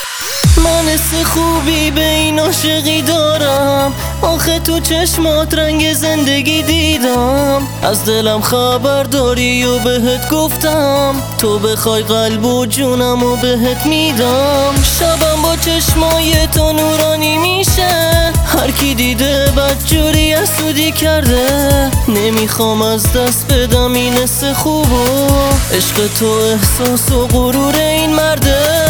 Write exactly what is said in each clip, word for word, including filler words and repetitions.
من حس خوبی به این عاشقی دارم، آخه تو چشمات رنگ زندگی دیدم. از دلم خبر داری و بهت گفتم، تو بخوای قلب و جونم و بهت میدم. شبم با چشمای تو نورانی میشه، هر کی دیده بدجوری حسودی کرده. نمیخوام از دست بدم این حس خوبو، عشق تو احساس و غرور این مرده.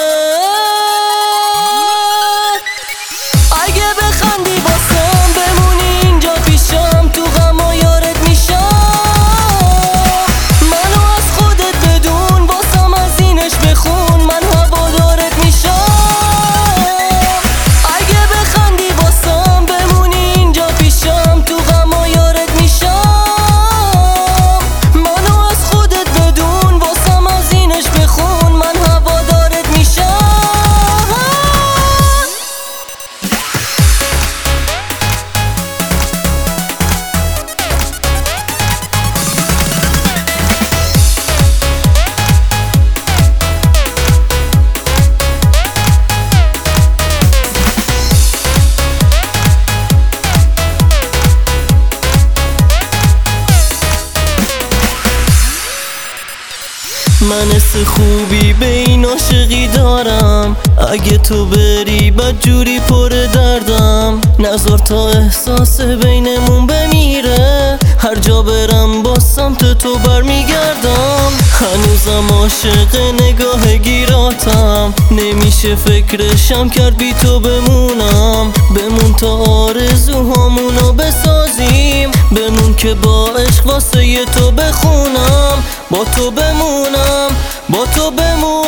من حس خوبی به این عاشقی دارم، اگه تو بری بدجوری پر دردم. نذار تا احساس بینمون بمیره، هر جا برم با سمت تو برمیگردم. هنوزم عاشق نگاه گیراتم، نمیشه فکرشم کرد بی تو بمونم. بمون تا آرزوهامونو بسازیم، بمون که با عشق واسه تو بخونم. با تو بمونم، با تو بمونم.